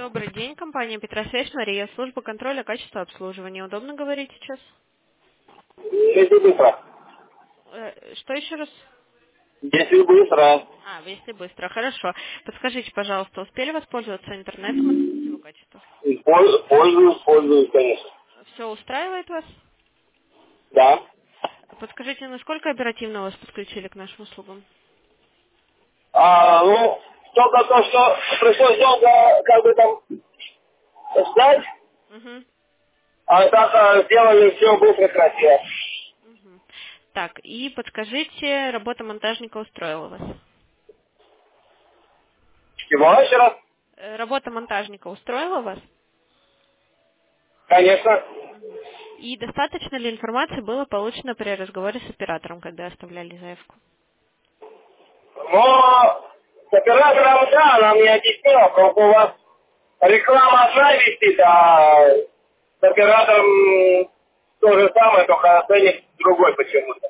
Добрый день, компания Петросвязь, Мария, служба контроля качества обслуживания. Удобно говорить сейчас? Если быстро. Что еще раз? Если быстро. Если быстро, хорошо. Подскажите, пожалуйста, успели воспользоваться интернетом от его качества? Пользуюсь, конечно. Все устраивает вас? Да. Подскажите, насколько оперативно вас подключили к нашим услугам? Ну, только то, что пришлось долго, как бы там, ждать, Угу. а так сделали все быстро, красиво. Угу. Так, и подскажите, работа монтажника устроила вас? Чего еще раз? Работа монтажника устроила вас? Конечно. И достаточно ли информации было получено при разговоре с оператором, когда оставляли заявку? Но с оператором, да, она мне объяснила, просто у вас реклама одна висит, а с оператором то же самое, только ценник другой почему-то.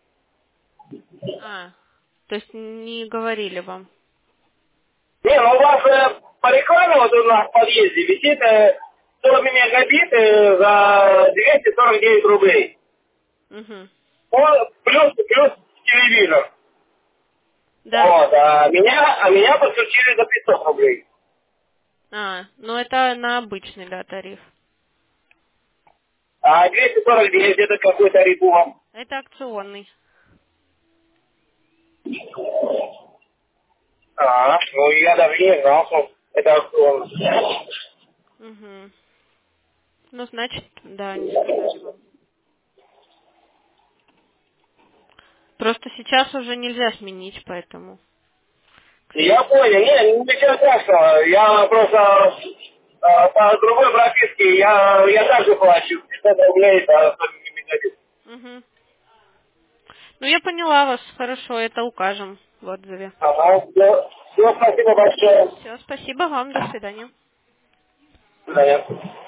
То есть не говорили вам? Не, ну у вас по рекламе вот у нас в подъезде висит 40 мегабит за 249 рублей. Угу. Плюс телевизор. Да. Вот, а меня подключили за 500 рублей. Ну это на обычный, да, тариф. А 249 это какой тариф у вас? Это акционный. Ну я даже не знал, что это акционно. Угу. Ну, значит, да, не сказали вам. Просто сейчас уже нельзя сменить, поэтому, к Я сожалению. понял, ничего страшного. Я просто по другой прописке, я также плачу 500 рублей за 40 мегабит. Угу. Ну, я поняла вас. Хорошо, это укажем в отзыве. Ага, все, спасибо большое. Все, спасибо вам. До свидания. До свидания.